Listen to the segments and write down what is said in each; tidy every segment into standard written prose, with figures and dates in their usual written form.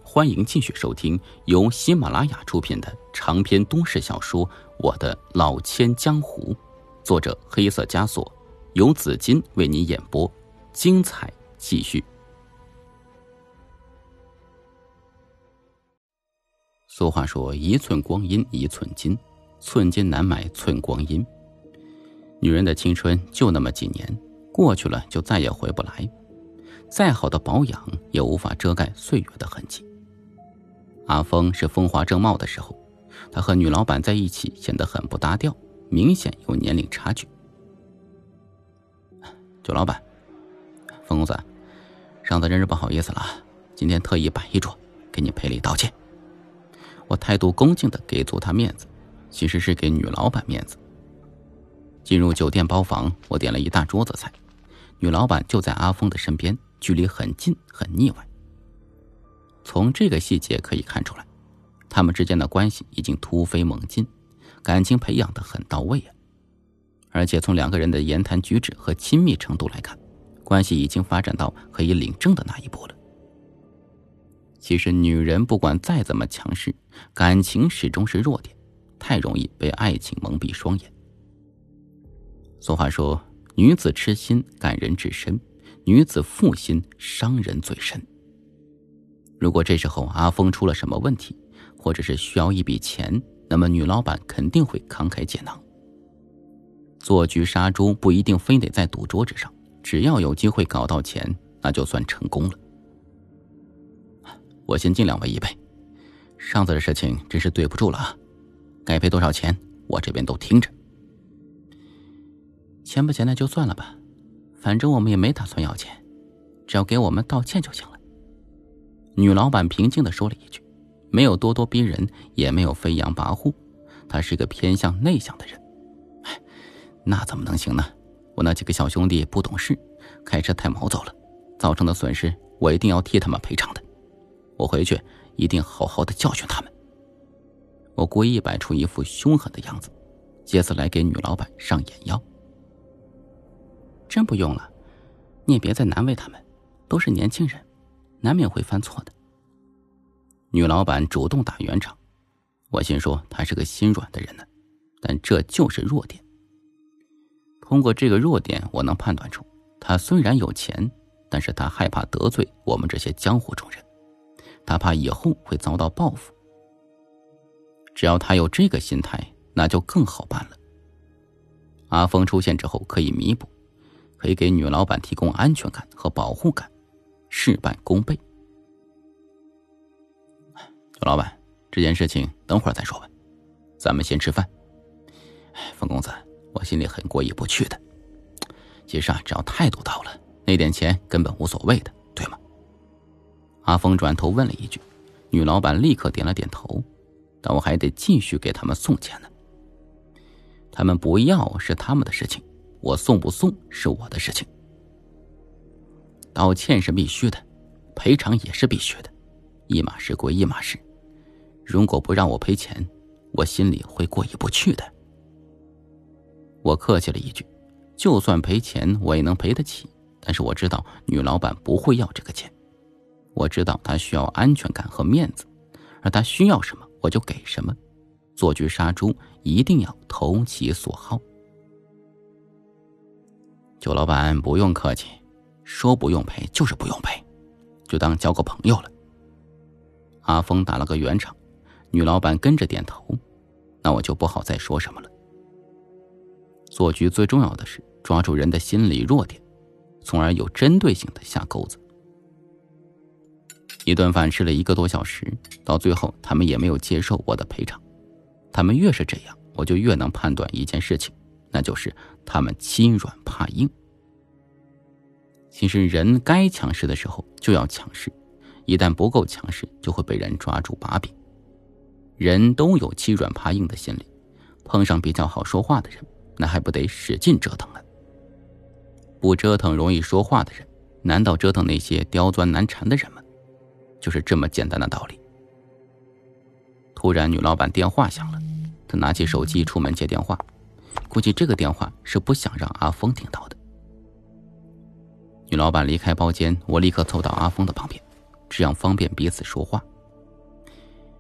欢迎继续收听由喜马拉雅出品的长篇都市小说《我的老千江湖》，作者黑色枷锁，由紫金为您演播，精彩继续。俗话说，一寸光阴一寸金，寸金难买寸光阴。女人的青春就那么几年，过去了就再也回不来，再好的保养也无法遮盖岁月的痕迹。阿峰是风华正茂的时候，他和女老板在一起显得很不搭调，明显有年龄差距。酒老板，冯公子，上次真是不好意思了，今天特意摆一桌给你赔礼道歉。我态度恭敬地给足他面子，其实是给女老板面子。进入酒店包房，我点了一大桌子菜，女老板就在阿峰的身边，距离很近，很腻歪。从这个细节可以看出来，他们之间的关系已经突飞猛进，感情培养得很到位啊。而且从两个人的言谈举止和亲密程度来看，关系已经发展到可以领证的那一步了。其实女人不管再怎么强势，感情始终是弱点，太容易被爱情蒙蔽双眼。俗话说，女子痴心感人至深，女子负心伤人最深。如果这时候阿峰出了什么问题，或者是需要一笔钱，那么女老板肯定会慷慨解囊。做局杀猪不一定非得在赌桌之上，只要有机会搞到钱，那就算成功了。我先敬两位一杯，上次的事情真是对不住了啊，该赔多少钱我这边都听着。钱不钱的就算了吧，反正我们也没打算要钱，只要给我们道歉就行了。女老板平静地说了一句，没有咄咄逼人，也没有飞扬跋扈，她是个偏向内向的人。那怎么能行呢？我那几个小兄弟不懂事，开车太毛躁了，造成的损失我一定要替他们赔偿的。我回去一定好好的教训他们。我故意摆出一副凶狠的样子，借此来给女老板上眼药。真不用了，你也别再难为他们，都是年轻人，难免会犯错的。女老板主动打圆场，我心说她是个心软的人呢，但这就是弱点。通过这个弱点，我能判断出她虽然有钱，但是她害怕得罪我们这些江湖中人，她怕以后会遭到报复。只要她有这个心态，那就更好办了。阿峰出现之后可以弥补，可以给女老板提供安全感和保护感，事半功倍。酒老板，这件事情等会儿再说吧，咱们先吃饭。冯公子，我心里很过意不去的。其实只要态度到了，那点钱根本无所谓的，对吗？阿峰转头问了一句，女老板立刻点了点头，但我还得继续给他们送钱呢。他们不要是他们的事情，我送不送是我的事情。道歉是必须的，赔偿也是必须的，一码事归一码事。如果不让我赔钱，我心里会过意不去的。我客气了一句，就算赔钱我也能赔得起，但是我知道女老板不会要这个钱。我知道她需要安全感和面子，而她需要什么我就给什么。做局杀猪一定要投其所好。酒老板不用客气，说不用赔就是不用赔，就当交个朋友了。阿峰打了个圆场，女老板跟着点头，那我就不好再说什么了。做局最重要的是抓住人的心理弱点，从而有针对性的下钩子。一顿饭吃了1个多小时，到最后他们也没有接受我的赔偿。他们越是这样，我就越能判断一件事情，那就是他们欺软怕硬。其实人该强势的时候就要强势，一旦不够强势，就会被人抓住把柄。人都有欺软怕硬的心理，碰上比较好说话的人，那还不得使劲折腾啊？不折腾容易说话的人，难道折腾那些刁钻难缠的人吗？就是这么简单的道理。突然女老板电话响了，她拿起手机出门接电话，估计这个电话是不想让阿峰听到的。女老板离开包间，我立刻凑到阿峰的旁边，这样方便彼此说话。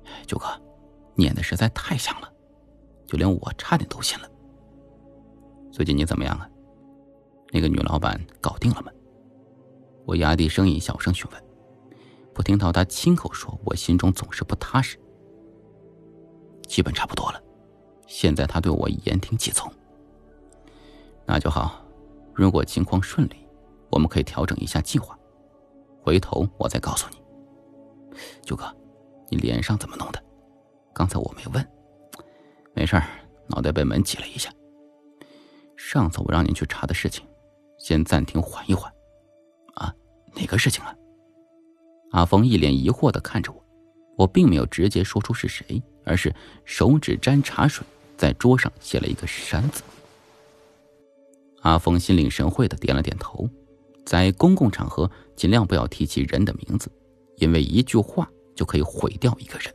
九哥，念的实在太像了，就连我差点都信了。最近你怎么样啊？那个女老板搞定了吗？我压低声音小声询问，不听到他亲口说，我心中总是不踏实。基本差不多了，现在他对我言听计从。那就好，如果情况顺利，我们可以调整一下计划，回头我再告诉你。九哥，你脸上怎么弄的？刚才我没问。没事儿，脑袋被门挤了一下。上次我让你去查的事情，先暂停缓一缓。啊，哪个事情啊？阿峰一脸疑惑地看着我，我并没有直接说出是谁，而是手指沾茶水，在桌上写了一个山字。阿峰心领神会地点了点头，在公共场合尽量不要提起人的名字，因为一句话就可以毁掉一个人。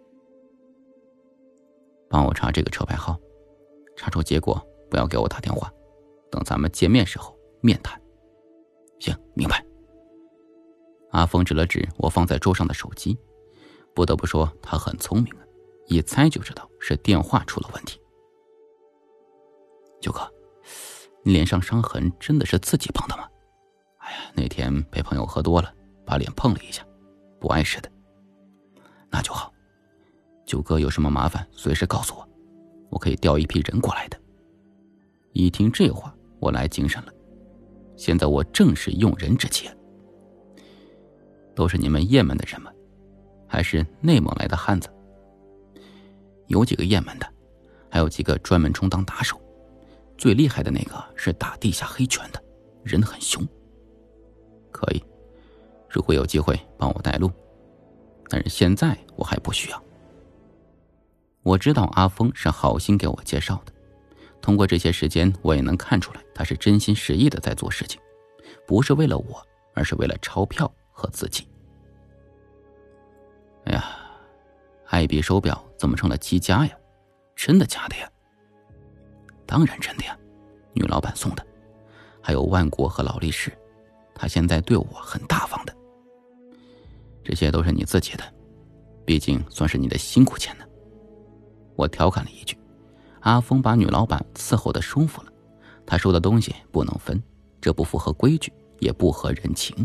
帮我查这个车牌号，查出结果不要给我打电话，等咱们见面时候面谈。行，明白。阿峰指了指我放在桌上的手机，不得不说他很聪明啊，一猜就知道是电话出了问题。九哥，你脸上伤痕真的是自己碰的吗？哎呀，那天陪朋友喝多了，把脸碰了一下，不碍事的。那就好，九哥有什么麻烦随时告诉我，我可以调一批人过来的。一听这话，我来精神了，现在我正是用人之期。都是你们雁门的人吗？还是内蒙来的汉子？有几个雁门的，还有几个专门充当打手，最厉害的那个是打地下黑拳的，人很凶。可以，如果有机会帮我带路，但是现在我还不需要。我知道阿峰是好心给我介绍的，通过这些时间我也能看出来他是真心实意的在做事情，不是为了我，而是为了钞票和自己。哎呀，爱彼手表怎么成了积家呀？真的假的呀？当然真的呀，女老板送的，还有万国和劳力士，她现在对我很大方的。这些都是你自己的，毕竟算是你的辛苦钱呢。我调侃了一句，阿峰把女老板伺候的舒服了，他收的东西不能分，这不符合规矩，也不合人情。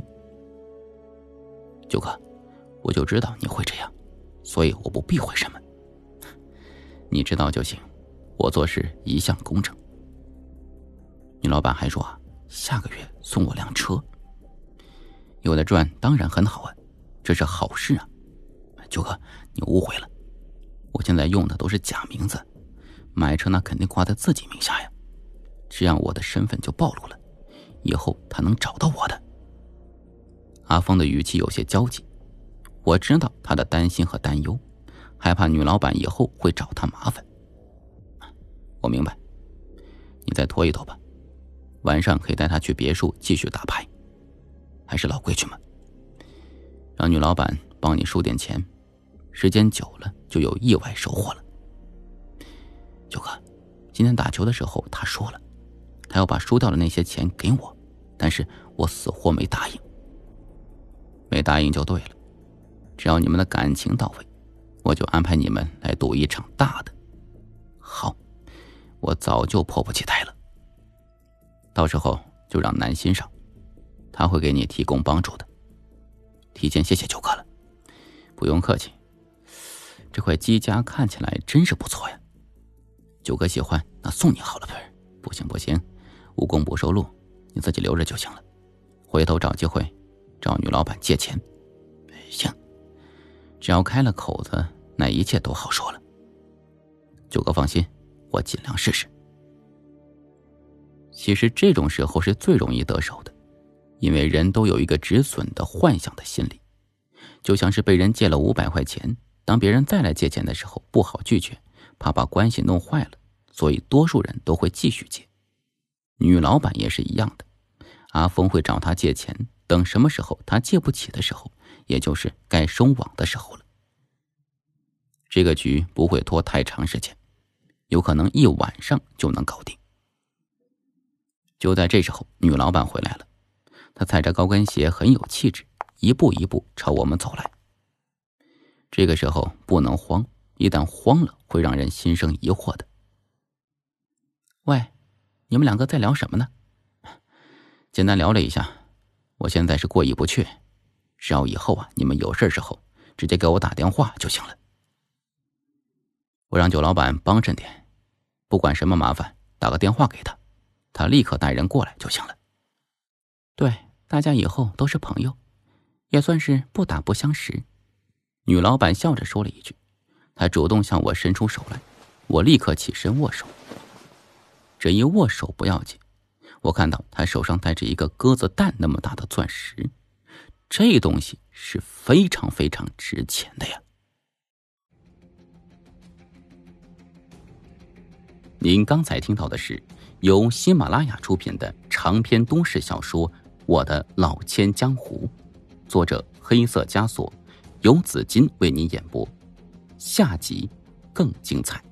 九哥，我就知道你会这样，所以我不避讳什么。你知道就行，我做事一向公正。女老板还说下个月送我辆车，有的赚当然很好啊，这是好事啊。九哥，你误会了，我现在用的都是假名字，买车那肯定挂在自己名下呀，这样我的身份就暴露了，以后他能找到我的。阿峰的语气有些焦急，我知道他的担心和担忧，害怕女老板以后会找他麻烦。我明白，你再拖一拖吧，晚上可以带他去别墅继续打牌。还是老规矩嘛，让女老板帮你输点钱，时间久了就有意外收获了。九哥，今天打球的时候他说了，他要把输掉的那些钱给我，但是我死活没答应。没答应就对了，只要你们的感情到位，我就安排你们来赌一场大的。好，我早就迫不及待了。到时候就让南欣上，他会给你提供帮助的。提前谢谢九哥了。不用客气，这块鸡家看起来真是不错呀。九哥喜欢，那送你好了。不行不行，无功不受禄，你自己留着就行了。回头找机会找女老板借钱。行，只要开了口子，那一切都好说了。九哥放心，我尽量试试。其实这种时候是最容易得手的，因为人都有一个止损的幻想的心理，就像是被人借了500块钱，当别人再来借钱的时候不好拒绝，怕把关系弄坏了，所以多数人都会继续借。女老板也是一样的，阿峰会找她借钱，等什么时候她借不起的时候，也就是该收网的时候了。这个局不会拖太长时间，有可能一晚上就能搞定。就在这时候，女老板回来了，她踩着高跟鞋很有气质，一步一步朝我们走来。 这个时候不能慌，一旦慌了会让人心生疑惑的。喂，你们两个在聊什么呢？简单聊了一下，我现在是过意不去，只要以后你们有事时候直接给我打电话就行了。我让酒老板帮衬点，不管什么麻烦打个电话给他，他立刻带人过来就行了。对，大家以后都是朋友，也算是不打不相识。女老板笑着说了一句，她主动向我伸出手来，我立刻起身握手。这一握手不要紧，我看到她手上戴着一个鸽子蛋那么大的钻石，这东西是非常非常值钱的呀。您刚才听到的是由喜马拉雅出品的长篇都市小说《我的老千江湖》，作者黑色枷锁，由紫金为您演播。下集更精彩。